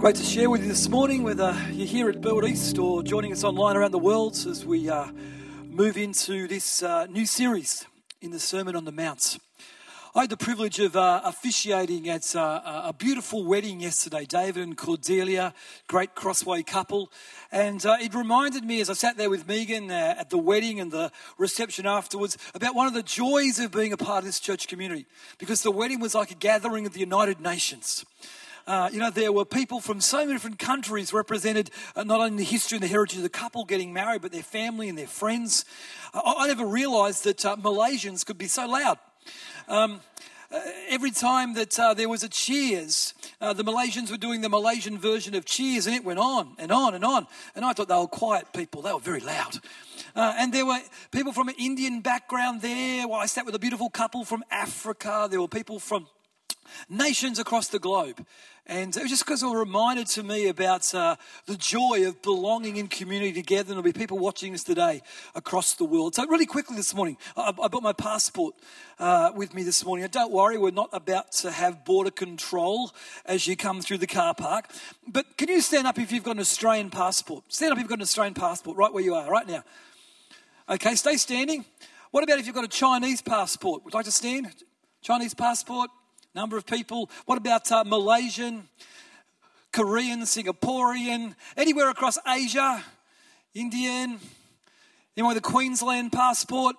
Great to share with you this morning, whether you're here at Burwood East or joining us online around the world as we move into this new series in the Sermon on the Mount. I had the privilege of officiating at a beautiful wedding yesterday, David and Cordelia, great Crossway couple. And it reminded me as I sat there with Megan at the wedding and the reception afterwards about one of the joys of being a part of this church community, because the wedding was like a gathering of the United Nations. There were people from so many different countries represented, not only in the history and the heritage of the couple getting married, but their family and their friends. I never realised that Malaysians could be so loud. Every time that there was a cheers, the Malaysians were doing the Malaysian version of cheers, and it went on and on and on. And I thought they were quiet people. They were very loud. And there were people from an Indian background there. Well, I sat with a beautiful couple from Africa. There were people from nations across the globe. And it was just because it was reminded to me about the joy of belonging in community together. And there'll be people watching us today across the world. So really quickly this morning, I brought my passport with me this morning. And don't worry, we're not about to have border control as you come through the car park. But can you stand up if you've got an Australian passport? Stand up if you've got an Australian passport right where you are, right now. Okay, stay standing. What about if you've got a Chinese passport? Would you like to stand? Chinese passport? Number of people. What about Malaysian, Korean, Singaporean, anywhere across Asia, Indian, anyone with a Queensland passport?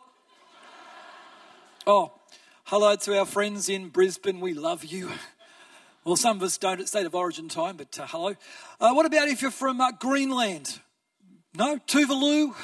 Oh, hello to our friends in Brisbane. We love you. Well, some of us don't at state of origin time, but hello. What about if you're from Greenland? No? Tuvalu?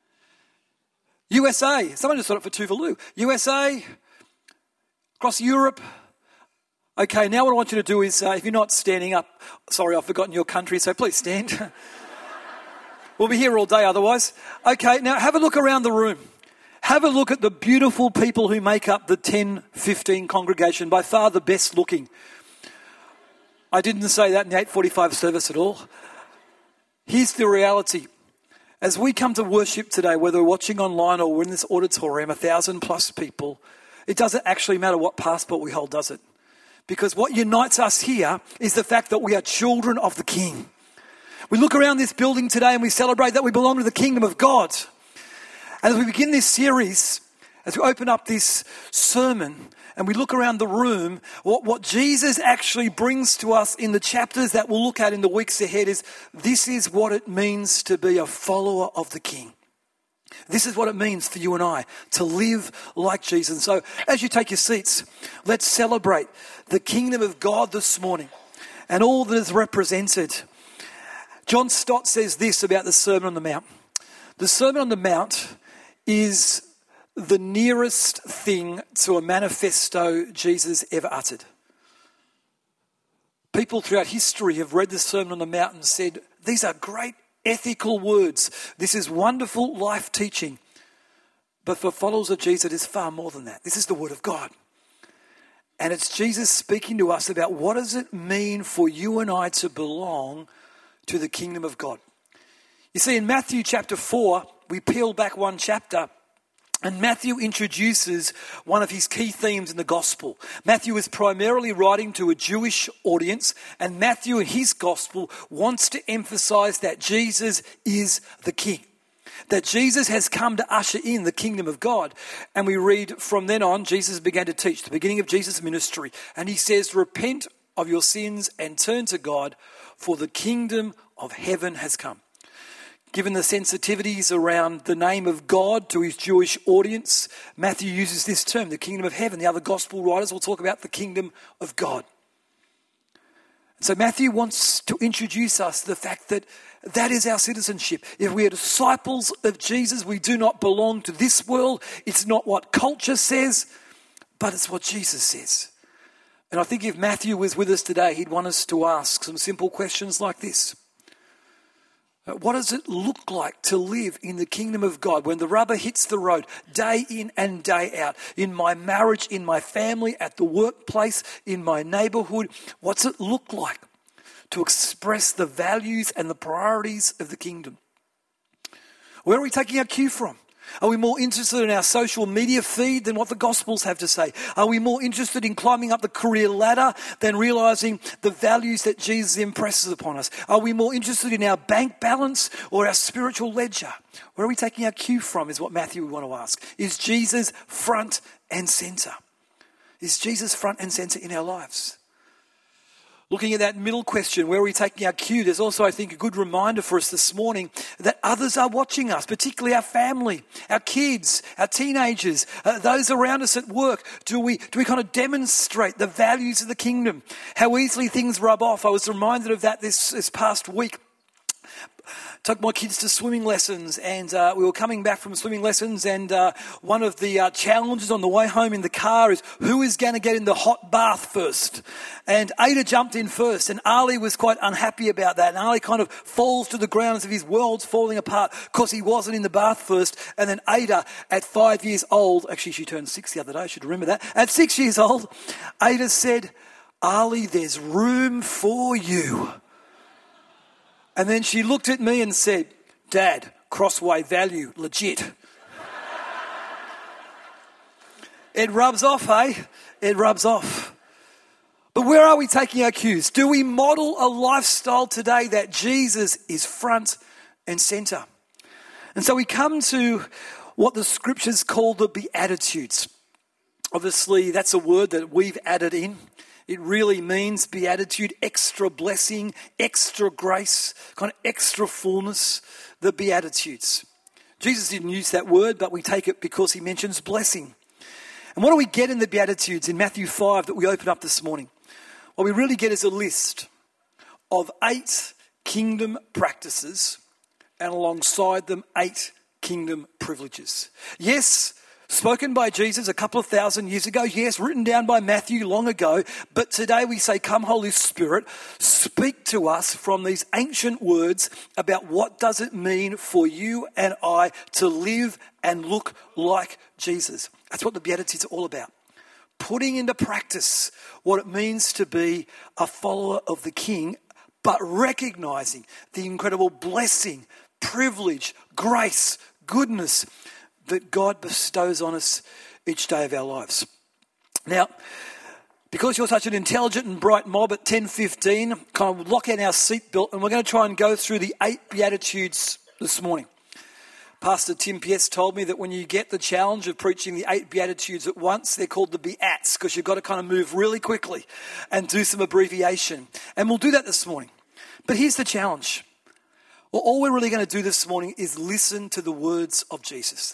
USA. Someone just thought it for Tuvalu. USA, across Europe. Okay, now what I want you to do is, if you're not standing up, sorry, I've forgotten your country, so please stand. We'll be here all day otherwise. Okay, now have a look around the room. Have a look at the beautiful people who make up the 10-15 congregation, by far the best looking. I didn't say that in the 8:45 service at all. Here's the reality. As we come to worship today, whether we're watching online or we're in this auditorium, 1,000 plus people, it doesn't actually matter what passport we hold, does it? Because what unites us here is the fact that we are children of the King. We look around this building today and we celebrate that we belong to the kingdom of God. And as we begin this series, as we open up this sermon and we look around the room, what Jesus actually brings to us in the chapters that we'll look at in the weeks ahead is this is what it means to be a follower of the King. This is what it means for you and I to live like Jesus. And so as you take your seats, let's celebrate the kingdom of God this morning and all that is represented. John Stott says this about the Sermon on the Mount. The Sermon on the Mount is the nearest thing to a manifesto Jesus ever uttered. People throughout history have read the Sermon on the Mount and said, these are great ethical words. This is wonderful life teaching. But for followers of Jesus, it is far more than that. This is the Word of God. And it's Jesus speaking to us about what does it mean for you and I to belong to the kingdom of God. You see, in Matthew chapter 4, we peel back one chapter, and Matthew introduces one of his key themes in the gospel. Matthew is primarily writing to a Jewish audience, and Matthew in his gospel wants to emphasize that Jesus is the King, that Jesus has come to usher in the kingdom of God. And we read from then on, Jesus began to teach, the beginning of Jesus' ministry, and he says, repent of your sins and turn to God, for the kingdom of heaven has come. Given the sensitivities around the name of God to his Jewish audience, Matthew uses this term, the kingdom of heaven. The other gospel writers will talk about the kingdom of God. So Matthew wants to introduce us to the fact that that is our citizenship. If we are disciples of Jesus, we do not belong to this world. It's not what culture says, but it's what Jesus says. And I think if Matthew was with us today, he'd want us to ask some simple questions like this. What does it look like to live in the kingdom of God when the rubber hits the road day in and day out? In my marriage, in my family, at the workplace, in my neighborhood, what's it look like to express the values and the priorities of the kingdom? Where are we taking our cue from? Are we more interested in our social media feed than what the Gospels have to say? Are we more interested in climbing up the career ladder than realizing the values that Jesus impresses upon us? Are we more interested in our bank balance or our spiritual ledger? Where are we taking our cue from is what Matthew would want to ask. Is Jesus front and center? Is Jesus front and center in our lives? Looking at that middle question, where are we taking our cue? There's also, I think, a good reminder for us this morning that others are watching us, particularly our family, our kids, our teenagers, those around us at work. Do we kind of demonstrate the values of the kingdom? How easily things rub off. I was reminded of that this past week. Took my kids to swimming lessons, and we were coming back from swimming lessons, and one of the challenges on the way home in the car is who is going to get in the hot bath first. And Ada jumped in first, and Ali was quite unhappy about that. And Ali kind of falls to the ground as if his world's falling apart because he wasn't in the bath first. And then Ada, at 5 years old, actually she turned 6 the other day, I should remember that. At 6 years old, Ada said, "Ali, there's room for you." And then she looked at me and said, "Dad, Crossway value, legit." It rubs off, eh? It rubs off. But where are we taking our cues? Do we model a lifestyle today that Jesus is front and center? And so we come to what the scriptures call the Beatitudes. Obviously, that's a word that we've added in. It really means beatitude, extra blessing, extra grace, kind of extra fullness, the Beatitudes. Jesus didn't use that word, but we take it because he mentions blessing. And what do we get in the Beatitudes in Matthew 5 that we open up this morning? What we really get is a list of 8 kingdom practices and alongside them 8 kingdom privileges. Yes, spoken by Jesus a couple of thousand years ago. Yes, written down by Matthew long ago. But today we say, "Come, Holy Spirit, speak to us from these ancient words about what does it mean for you and I to live and look like Jesus." That's what the Beatitudes are all about. Putting into practice what it means to be a follower of the King, but recognizing the incredible blessing, privilege, grace, goodness that God bestows on us each day of our lives. Now, because you're such an intelligent and bright mob at 10:15, kind of lock in our seatbelt and we're going to try and go through the 8 Beatitudes this morning. Pastor Tim Pierce told me that when you get the challenge of preaching the 8 Beatitudes at once, they're called the Beats because you've got to kind of move really quickly and do some abbreviation. And we'll do that this morning. But here's the challenge. Well, all we're really going to do this morning is listen to the words of Jesus.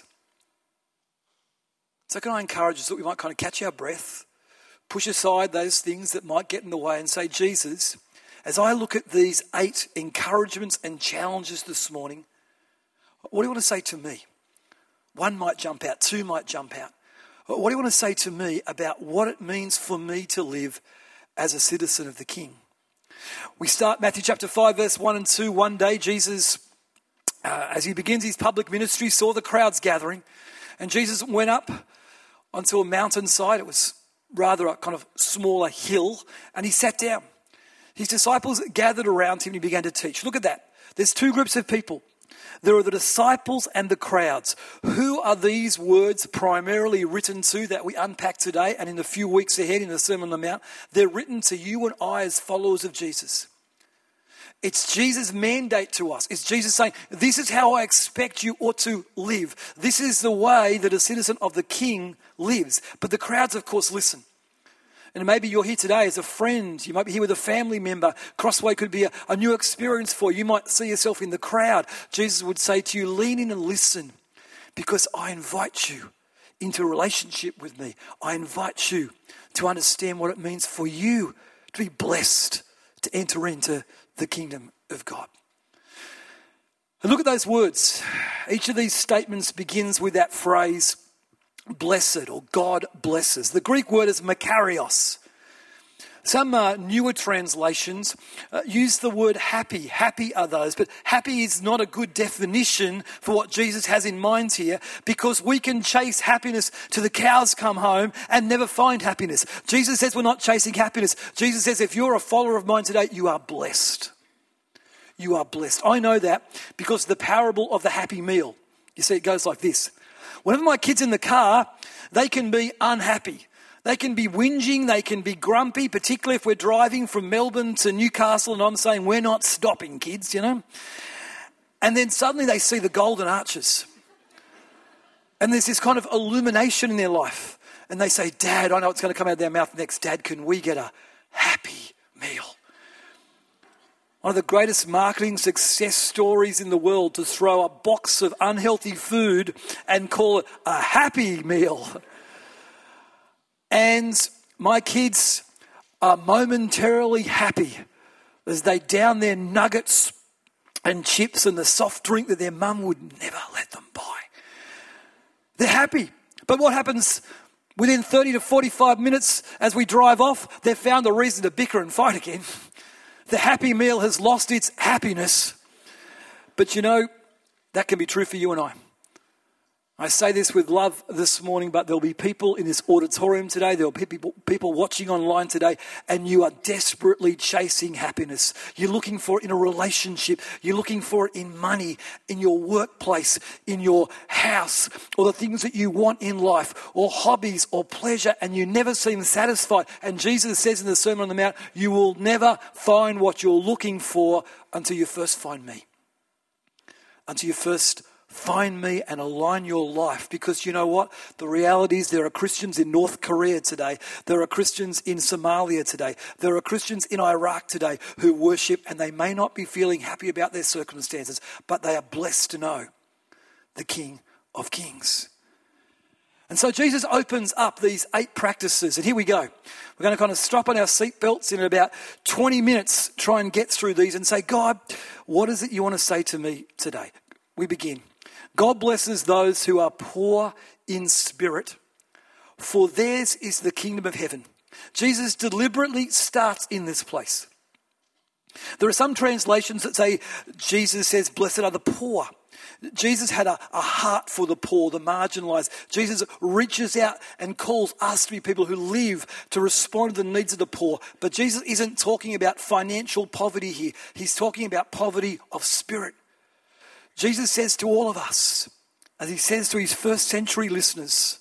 So can I encourage us that we might kind of catch our breath, push aside those things that might get in the way and say, "Jesus, as I look at these 8 encouragements and challenges this morning, what do you want to say to me?" 1 might jump out, 2 might jump out. What do you want to say to me about what it means for me to live as a citizen of the King? We start Matthew chapter 5, verse 1 and 2. One day Jesus, as he begins his public ministry, saw the crowds gathering. And Jesus went up onto a mountainside. It was rather a kind of smaller hill. And he sat down. His disciples gathered around him and he began to teach. Look at that. There's 2 groups of people. There are the disciples and the crowds. Who are these words primarily written to that we unpack today and in the few weeks ahead in the Sermon on the Mount? They're written to you and I as followers of Jesus. It's Jesus' mandate to us. It's Jesus saying, this is how I expect you ought to live. This is the way that a citizen of the King lives. But the crowds, of course, listen. And maybe you're here today as a friend. You might be here with a family member. Crossway could be a new experience for you. You might see yourself in the crowd. Jesus would say to you, lean in and listen because I invite you into a relationship with me. I invite you to understand what it means for you to be blessed, to enter into the kingdom of God. And look at those words. Each of these statements begins with that phrase, blessed or God blesses. The Greek word is makarios. Some newer translations use the word happy. Happy are those, but happy is not a good definition for what Jesus has in mind here because we can chase happiness till the cows come home and never find happiness. Jesus says we're not chasing happiness. Jesus says if you're a follower of mine today, you are blessed. You are blessed. I know that because the parable of the happy meal. You see, it goes like this. Whenever my kid's in the car, they can be unhappy. They can be whinging, they can be grumpy, particularly if we're driving from Melbourne to Newcastle and I'm saying, we're not stopping, kids, you know. And then suddenly they see the golden arches. And there's this kind of illumination in their life. And they say, Dad, I know what's going to come out of their mouth next. Dad, can we get a happy meal? One of the greatest marketing success stories in the world, to throw a box of unhealthy food and call it a happy meal. And my kids are momentarily happy as they down their nuggets and chips and the soft drink that their mum would never let them buy. They're happy. But what happens within 30 to 45 minutes as we drive off? They've found a reason to bicker and fight again. The happy meal has lost its happiness. But you know, that can be true for you and I. I say this with love this morning, but there'll be people in this auditorium today, there'll be people watching online today, and you are desperately chasing happiness. You're looking for it in a relationship, you're looking for it in money, in your workplace, in your house, or the things that you want in life, or hobbies, or pleasure, and you never seem satisfied. And Jesus says in the Sermon on the Mount, you will never find what you're looking for until you first find me. Until you first find me and align your life. Because you know what? The reality is there are Christians in North Korea today. There are Christians in Somalia today. There are Christians in Iraq today who worship, and they may not be feeling happy about their circumstances, but they are blessed to know the King of Kings. And so Jesus opens up these 8 practices. And here we go. We're going to kind of strap on our seatbelts in about 20 minutes, try and get through these and say, God, what is it you want to say to me today? We begin. God blesses those who are poor in spirit, for theirs is the kingdom of heaven. Jesus deliberately starts in this place. There are some translations that say Jesus says, blessed are the poor. Jesus had a heart for the poor, the marginalised. Jesus reaches out and calls us to be people who live to respond to the needs of the poor. But Jesus isn't talking about financial poverty here. He's talking about poverty of spirit. Jesus says to all of us, as he says to his first century listeners,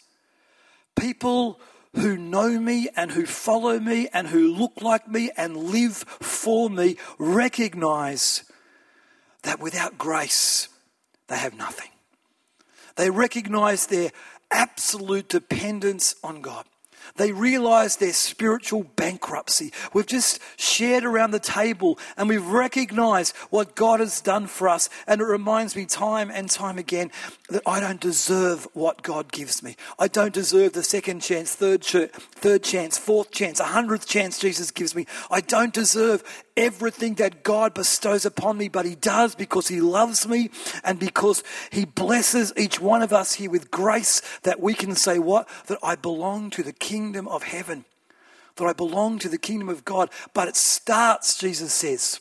people who know me and who follow me and who look like me and live for me recognise that without grace, they have nothing. They recognise their absolute dependence on God. They realise their spiritual bankruptcy. We've just shared around the table and we've recognised what God has done for us. And it reminds me time and time again that I don't deserve what God gives me. I don't deserve the second chance, third chance, fourth chance, 100th chance Jesus gives me. I don't deserve everything that God bestows upon me, but he does because he loves me and because he blesses each one of us here with grace that we can say what? That I belong to the kingdom of heaven, that I belong to the kingdom of God. But it starts, Jesus says,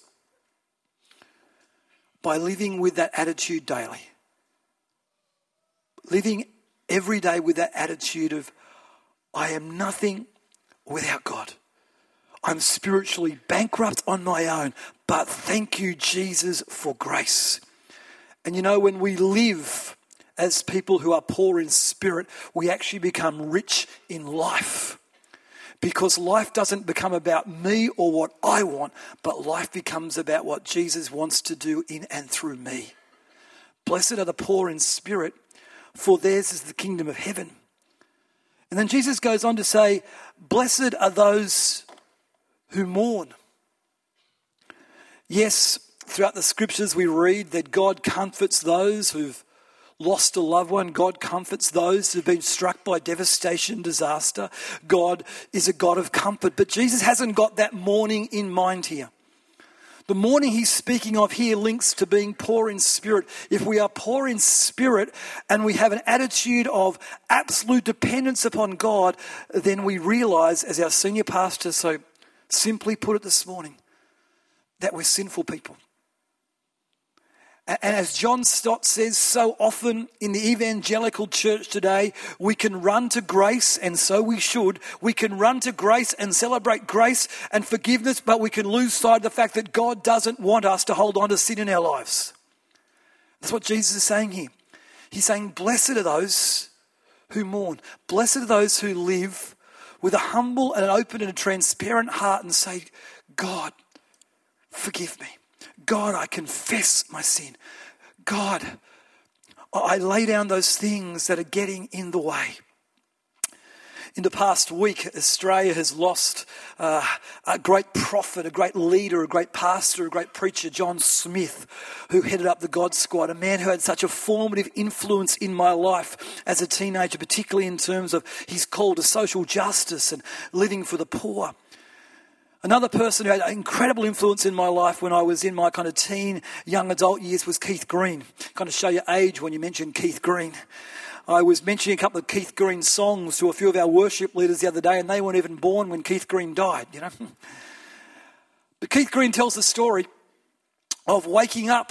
by living with that attitude daily. Living every day with that attitude of, I am nothing without God. I'm spiritually bankrupt on my own, but thank you, Jesus, for grace. And you know, when we live as people who are poor in spirit, we actually become rich in life. Because life doesn't become about me or what I want, but life becomes about what Jesus wants to do in and through me. Blessed are the poor in spirit, for theirs is the kingdom of heaven. And then Jesus goes on to say, blessed are those who mourn. Yes, throughout the scriptures we read that God comforts those who've lost a loved one. God comforts those who've been struck by devastation, disaster. God is a God of comfort. But Jesus hasn't got that mourning in mind here. The mourning he's speaking of here links to being poor in spirit. If we are poor in spirit and we have an attitude of absolute dependence upon God, then we realise, as our senior pastor so simply put it this morning, that we're sinful people. And as John Stott says so often in the evangelical church today, we can run to grace, and so we should. We can run to grace and celebrate grace and forgiveness, but we can lose sight of the fact that God doesn't want us to hold on to sin in our lives. That's what Jesus is saying here. He's saying, blessed are those who mourn. Blessed are those who live with a humble and an open and a transparent heart and say, God, forgive me. God, I confess my sin. God, I lay down those things that are getting in the way. In the past week, Australia has lost a great prophet, a great leader, a great pastor, a great preacher, John Smith, who headed up the God Squad, a man who had such a formative influence in my life as a teenager, particularly in terms of his call to social justice and living for the poor. Another person who had incredible influence in my life when I was in my kind of teen, young adult years was Keith Green. Kind of show your age when you mention Keith Green. I was mentioning a couple of Keith Green songs to a few of our worship leaders the other day, and they weren't even born when Keith Green died, you know. But Keith Green tells the story of waking up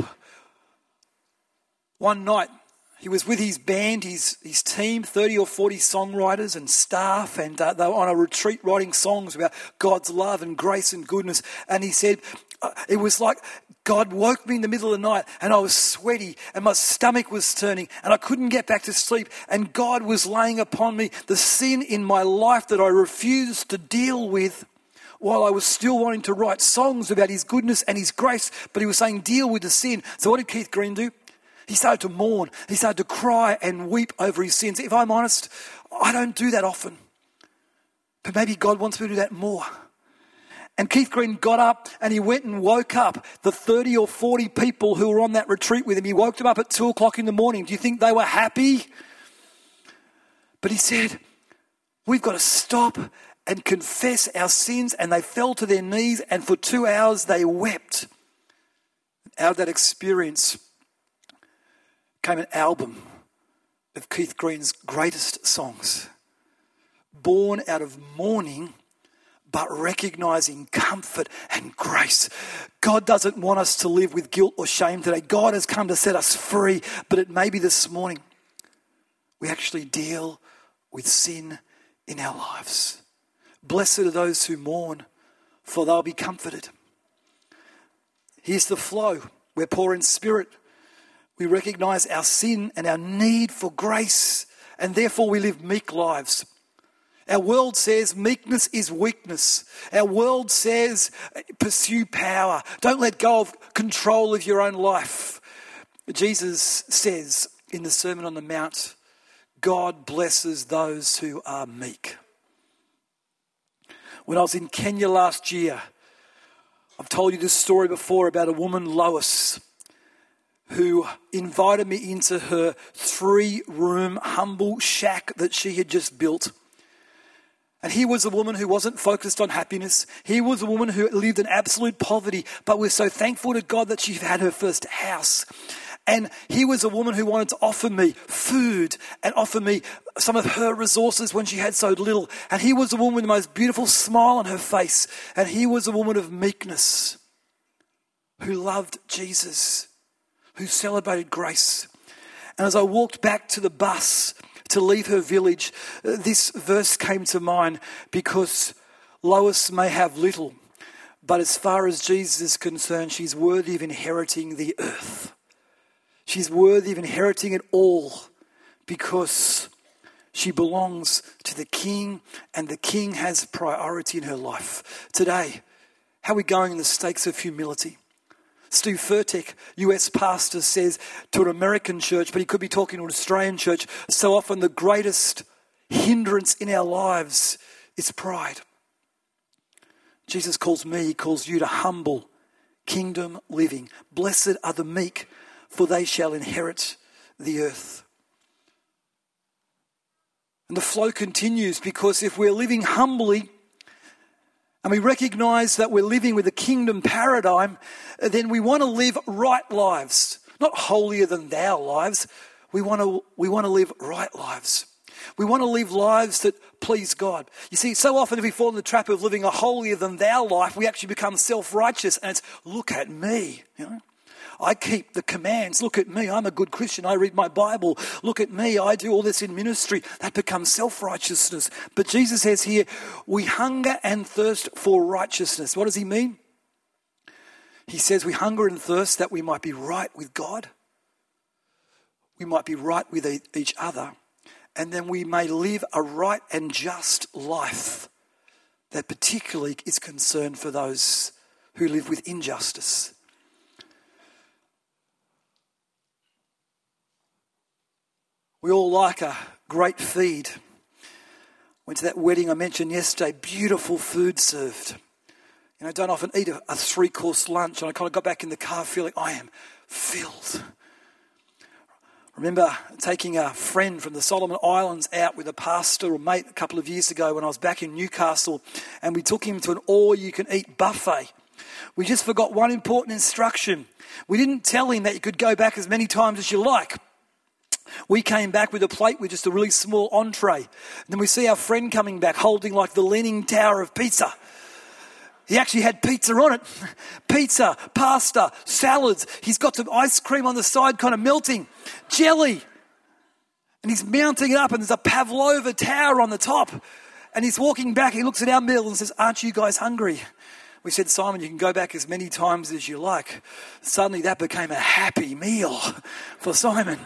one night. He was with his band, his team, 30 or 40 songwriters and staff, and they were on a retreat writing songs about God's love and grace and goodness. And he said, it was like God woke me in the middle of the night and I was sweaty and my stomach was turning and I couldn't get back to sleep. And God was laying upon me the sin in my life that I refused to deal with while I was still wanting to write songs about his goodness and his grace. But he was saying, deal with the sin. So what did Keith Green do? He started to mourn. He started to cry and weep over his sins. If I'm honest, I don't do that often. But maybe God wants me to do that more. And Keith Green got up and he went and woke up the 30 or 40 people who were on that retreat with him. He woke them up at 2 o'clock in the morning. Do you think they were happy? But he said, we've got to stop and confess our sins. And they fell to their knees and for 2 hours they wept. Out of that experience came an album of Keith Green's greatest songs, born out of mourning but recognizing comfort and grace. God doesn't want us to live with guilt or shame today. God has come to set us free, but it may be this morning we actually deal with sin in our lives. Blessed are those who mourn, for they'll be comforted. Here's the flow. We're poor in spirit. We recognize our sin and our need for grace, and therefore we live meek lives. Our world says meekness is weakness. Our world says pursue power. Don't let go of control of your own life. Jesus says in the Sermon on the Mount, God blesses those who are meek. When I was in Kenya last year, I've told you this story before about a woman, Lois, who invited me into her 3-room humble shack that she had just built. And here was a woman who wasn't focused on happiness. Here was a woman who lived in absolute poverty, but we're so thankful to God that she had her first house. And here was a woman who wanted to offer me food and offer me some of her resources when she had so little. And here was a woman with the most beautiful smile on her face. And here was a woman of meekness who loved Jesus, who celebrated grace. And as I walked back to the bus to leave her village, this verse came to mind, because Lois may have little, but as far as Jesus is concerned, she's worthy of inheriting the earth. She's worthy of inheriting it all because she belongs to the King, and the King has priority in her life. Today, how are we going in the stakes of humility? Stu Furtick, US pastor, says to an American church, but he could be talking to an Australian church, so often the greatest hindrance in our lives is pride. Jesus calls me, he calls you to humble kingdom living. Blessed are the meek, for they shall inherit the earth. And the flow continues, because if we're living humbly, and we recognize that we're living with a kingdom paradigm, then we want to live right lives, not holier than thou lives. We want to live right lives. We want to live lives that please God. You see, so often if we fall in the trap of living a holier than thou life, we actually become self-righteous, and it's, look at me, you know. I keep the commands. Look at me. I'm a good Christian. I read my Bible. Look at me. I do all this in ministry. That becomes self-righteousness. But Jesus says here, we hunger and thirst for righteousness. What does he mean? He says we hunger and thirst that we might be right with God. we might be right with each other, and then we may live a right and just life that particularly is concerned for those who live with injustice. We all like a great feed. Went to that wedding I mentioned yesterday, beautiful food served. I don't often eat a 3-course lunch, and I kind of got back in the car feeling I am filled. I remember taking a friend from the Solomon Islands out with a pastor or mate a couple of years ago when I was back in Newcastle, and we took him to an all-you-can-eat buffet. We just forgot one important instruction. We didn't tell him that you could go back as many times as you like. We came back with a plate with just a really small entree. And then we see our friend coming back holding like the Leaning Tower of pizza. He actually had pizza on it. Pizza, pasta, salads. He's got some ice cream on the side kind of melting. Jelly. And he's mounting it up, and there's a Pavlova tower on the top. And he's walking back. He looks at our meal and says, "Aren't you guys hungry?" We said, "Simon, you can go back as many times as you like." Suddenly that became a happy meal for Simon.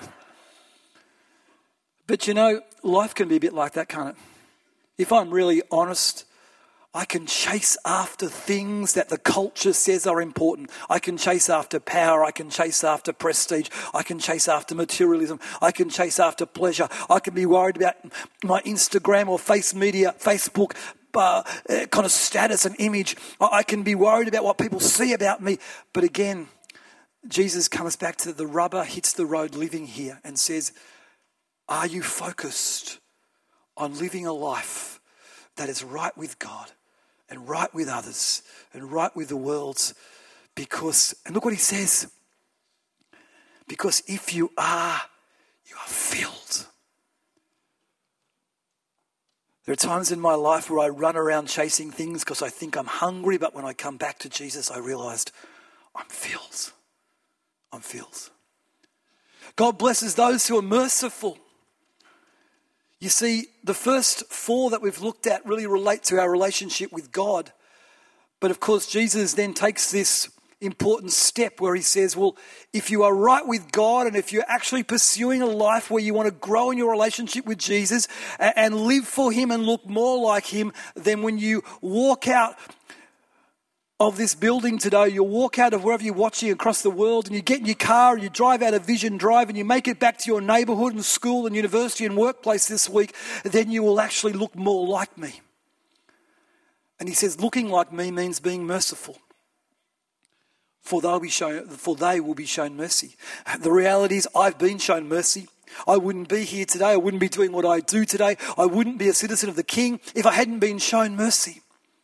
But life can be a bit like that, can't it? If I'm really honest, I can chase after things that the culture says are important. I can chase after power. I can chase after prestige. I can chase after materialism. I can chase after pleasure. I can be worried about my Instagram or Facebook kind of status and image. I can be worried about what people see about me. But again, Jesus comes back to the rubber hits the road living here and says, are you focused on living a life that is right with God and right with others and right with the world? Because, and look what he says, because if you are filled. There are times in my life where I run around chasing things because I think I'm hungry, but when I come back to Jesus, I realized I'm filled. I'm filled. God blesses those who are merciful. You see, the first 4 that we've looked at really relate to our relationship with God. But of course, Jesus then takes this important step where he says, well, if you are right with God and if you're actually pursuing a life where you want to grow in your relationship with Jesus and live for him and look more like him, then when you walk out of this building today, you'll walk out of wherever you're watching across the world and you get in your car and you drive out of Vision Drive and you make it back to your neighbourhood and school and university and workplace this week, then you will actually look more like me. And he says looking like me means being merciful. For they will be shown mercy. The reality is I've been shown mercy. I wouldn't be here today. I wouldn't be doing what I do today. I wouldn't be a citizen of the King if I hadn't been shown mercy.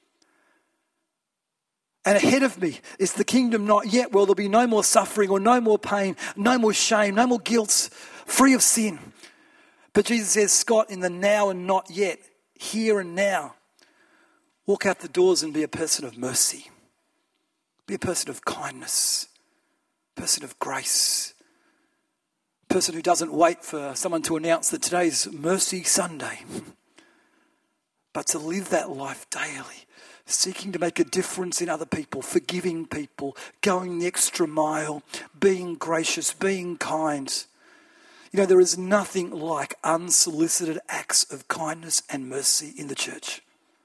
And ahead of me is the kingdom not yet, where there'll be no more suffering or no more pain, no more shame, no more guilt, free of sin. But Jesus says, Scott, in the now and not yet, here and now, walk out the doors and be a person of mercy. Be a person of kindness, a person of grace, a person who doesn't wait for someone to announce that today's Mercy Sunday, but to live that life daily, seeking to make a difference in other people, forgiving people, going the extra mile, being gracious, being kind. There is nothing like unsolicited acts of kindness and mercy in the church.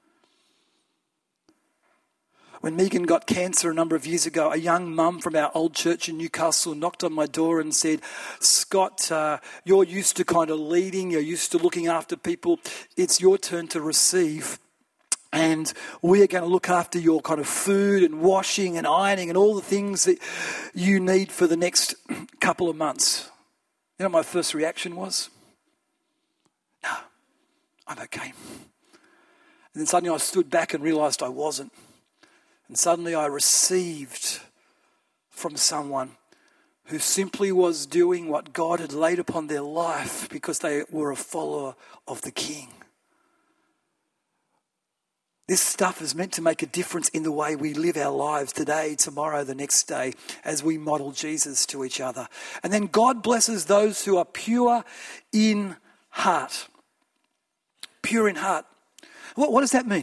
When Megan got cancer a number of years ago, a young mum from our old church in Newcastle knocked on my door and said, Scott, you're used to kind of leading, you're used to looking after people. It's your turn to receive. And we are going to look after your kind of food and washing and ironing and all the things that you need for the next couple of months. You know what my first reaction was? No, I'm okay. And then suddenly I stood back and realised I wasn't. And suddenly I received from someone who simply was doing what God had laid upon their life because they were a follower of the King. This stuff is meant to make a difference in the way we live our lives today, tomorrow, the next day, as we model Jesus to each other. And then God blesses those who are pure in heart. Pure in heart. What does that mean?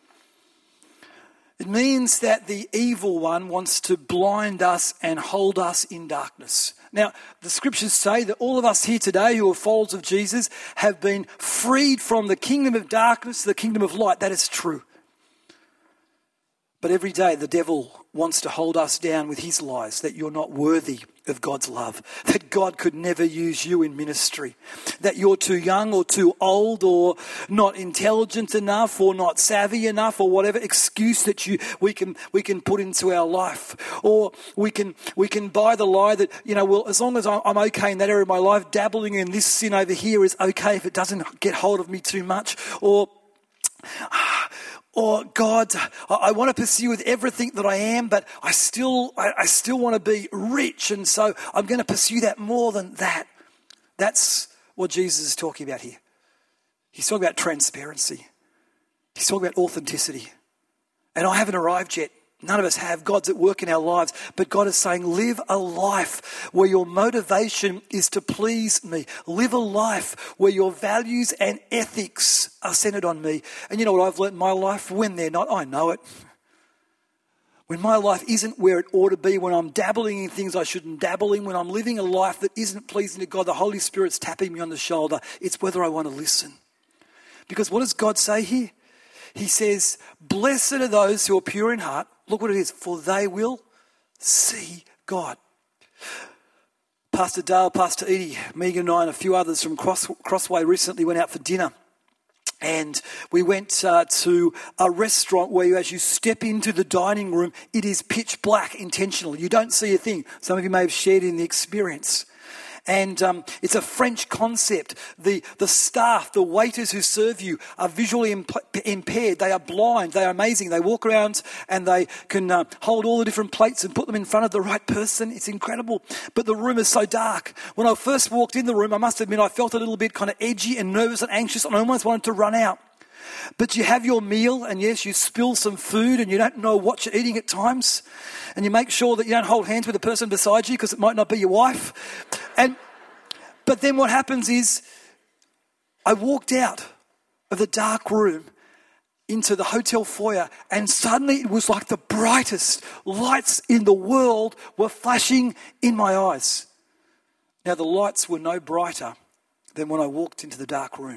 It means that the evil one wants to blind us and hold us in darkness. Now, the scriptures say that all of us here today who are followers of Jesus have been freed from the kingdom of darkness to the kingdom of light. That is true. But every day the devil wants to hold us down with his lies, that you're not worthy of God's love, that God could never use you in ministry, that you're too young or too old or not intelligent enough or not savvy enough or whatever excuse that we can put into our life. Or we can buy the lie that, well, as long as I'm okay in that area of my life, dabbling in this sin over here is okay if it doesn't get hold of me too much. Or God, I want to pursue with everything that I am, but I still want to be rich, and so I'm going to pursue that more than that. That's what Jesus is talking about here. He's talking about transparency. He's talking about authenticity. And I haven't arrived yet. None of us have. God's at work in our lives. But God is saying, live a life where your motivation is to please me. Live a life where your values and ethics are centered on me. And you know what I've learned in my life? When they're not, I know it. When my life isn't where it ought to be, when I'm dabbling in things I shouldn't dabble in, when I'm living a life that isn't pleasing to God, the Holy Spirit's tapping me on the shoulder. It's whether I want to listen. Because what does God say here? He says, blessed are those who are pure in heart. Look what it is, for they will see God. Pastor Dale, Pastor Edie, Megan and I and a few others from Crossway recently went out for dinner. And we went to a restaurant where as you step into the dining room, it is pitch black intentionally. You don't see a thing. Some of you may have shared in the experience. And it's a French concept. The staff, the waiters who serve you are visually impaired. They are blind. They are amazing. They walk around and they can hold all the different plates and put them in front of the right person. It's incredible. But the room is so dark. When I first walked in the room, I must admit I felt a little bit kind of edgy and nervous and anxious, and I almost wanted to run out. But you have your meal, and yes, you spill some food and you don't know what you're eating at times. And you make sure that you don't hold hands with the person beside you because it might not be your wife. But then what happens is I walked out of the dark room into the hotel foyer, and suddenly it was like the brightest lights in the world were flashing in my eyes. Now, the lights were no brighter than when I walked into the dark room.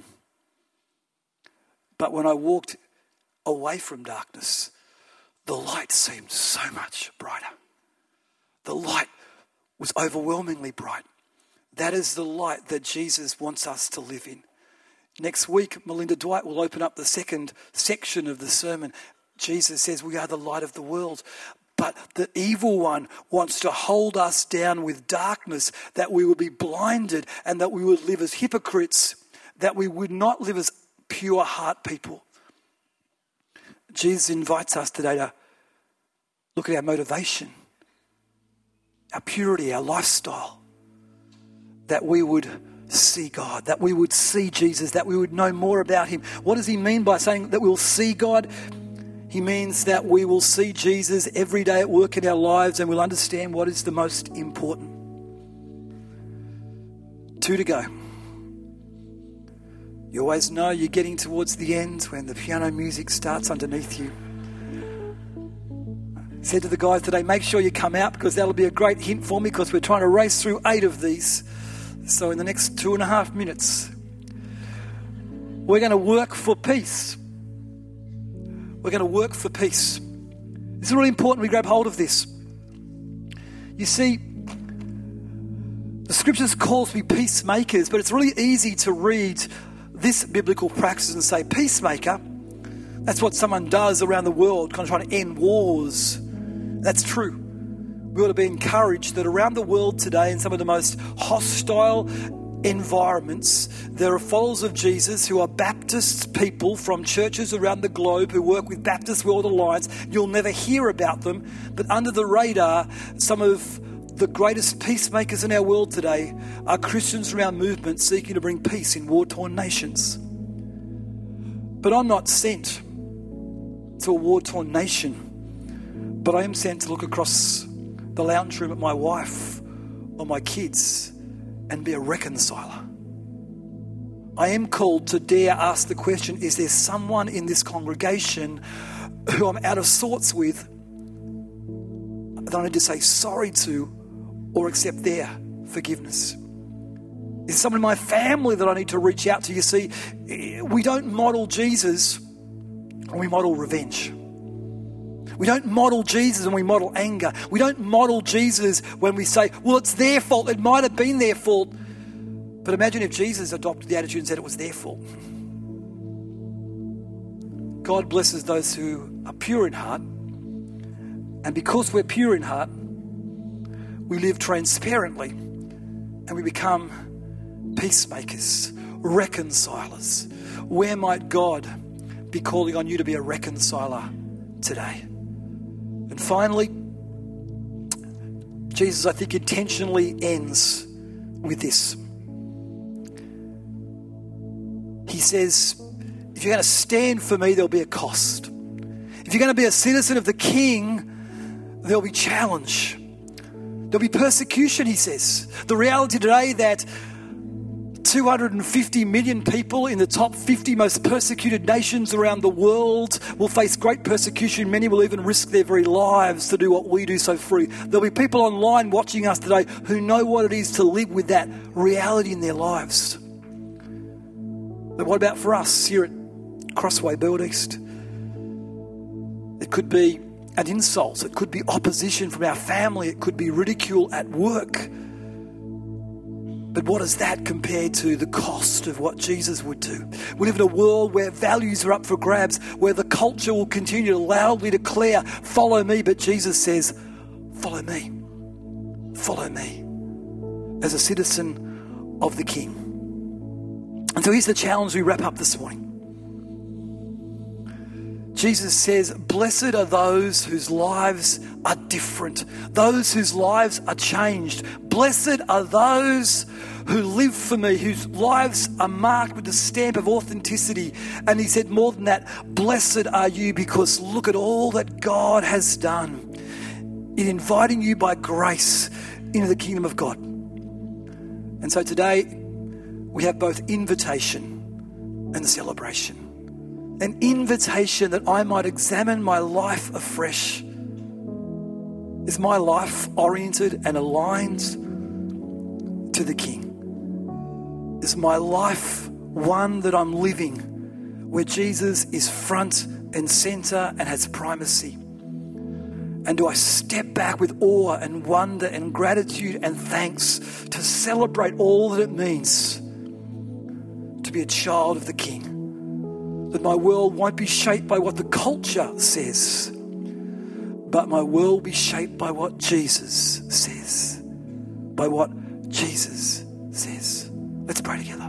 But when I walked away from darkness, the light seemed so much brighter. The light was overwhelmingly bright. That is the light that Jesus wants us to live in. Next week, Melinda Dwight will open up the second section of the sermon. Jesus says we are the light of the world. But the evil one wants to hold us down with darkness, that we would be blinded and that we would live as hypocrites, that we would not live as pure heart people. Jesus invites us today to look at our motivation, our purity, our lifestyle, that we would see God, that we would see Jesus, that we would know more about him. What does he mean by saying that we'll see God? He means that we will see Jesus every day at work in our lives, and we'll understand what is the most important. 2 to go. You always know you're getting towards the end when the piano music starts underneath you. I said to the guys today, make sure you come out because that'll be a great hint for me, because we're trying to race through 8 of these. So in the next 2.5 minutes, we're going to work for peace. We're going to work for peace. It's really important we grab hold of this. You see, the scriptures calls me peacemakers, but it's really easy to read this biblical practice and say, peacemaker, that's what someone does around the world, kind of trying to end wars. That's true. We ought to be encouraged that around the world today, in some of the most hostile environments, there are followers of Jesus who are Baptist people from churches around the globe who work with Baptist World Alliance. You'll never hear about them, but under the radar, some of the greatest peacemakers in our world today are Christians around movements seeking to bring peace in war-torn nations. But I'm not sent to a war-torn nation, but I am sent to look across the lounge room at my wife or my kids and be a reconciler. I am called to dare ask the question, is there someone in this congregation who I'm out of sorts with that I need to say sorry to or accept their forgiveness? Is there someone in my family that I need to reach out to? You see, we don't model Jesus when we model revenge. We don't model Jesus when we model anger. We don't model Jesus when we say, well, it's their fault. It might have been their fault. But imagine if Jesus adopted the attitude and said it was their fault. God blesses those who are pure in heart. And because we're pure in heart, we live transparently and we become peacemakers, reconcilers. Where might God be calling on you to be a reconciler today? And finally, Jesus, I think, intentionally ends with this. He says, if you're going to stand for me, there'll be a cost. If you're going to be a citizen of the King, there'll be challenge. There'll be persecution, he says. The reality today that 250 million people in the top 50 most persecuted nations around the world will face great persecution. Many will even risk their very lives to do what we do so free. There'll be people online watching us today who know what it is to live with that reality in their lives. But what about for us here at Crossway Build East? It could be an insult. It could be opposition from our family. It could be ridicule at work. But what is that compared to the cost of what Jesus would do? We live in a world where values are up for grabs, where the culture will continue to loudly declare, follow me. But Jesus says, follow me. Follow me as a citizen of the King. And so here's the challenge we wrap up this morning. Jesus says, blessed are those whose lives are different, those whose lives are changed. Blessed are those who live for me, whose lives are marked with the stamp of authenticity. And he said more than that, blessed are you because look at all that God has done in inviting you by grace into the kingdom of God. And so today we have both invitation and celebration. An invitation that I might examine my life afresh. Is my life oriented and aligned to the King? Is my life one that I'm living where Jesus is front and center and has primacy? And do I step back with awe and wonder and gratitude and thanks to celebrate all that it means to be a child of the King? That my world won't be shaped by what the culture says, but my world will be shaped by what Jesus says. By what Jesus says. Let's pray together.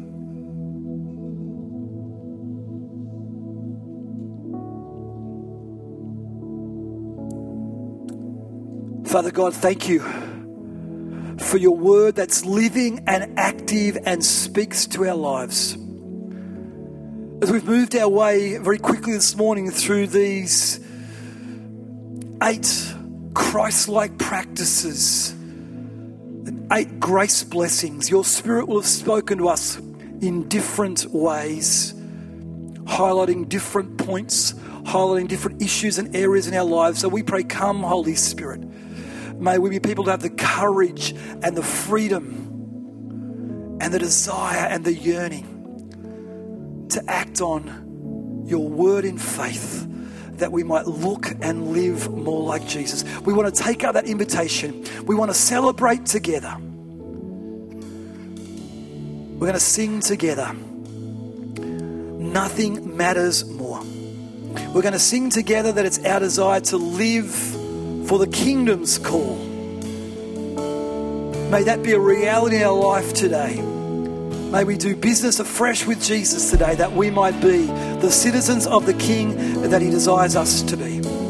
Father God, thank you for your word that's living and active and speaks to our lives. As we've moved our way very quickly this morning through these 8 Christ-like practices and 8 grace blessings, your Spirit will have spoken to us in different ways, highlighting different points, highlighting different issues and areas in our lives. So we pray, come Holy Spirit. May we be people to have the courage and the freedom and the desire and the yearning to act on your word in faith, that we might look and live more like Jesus. We want to take up that invitation. We want to celebrate together. We're going to sing together. Nothing matters more. We're going to sing together that it's our desire to live for the kingdom's call. May that be a reality in our life today. May we do business afresh with Jesus today, that we might be the citizens of the King that he desires us to be.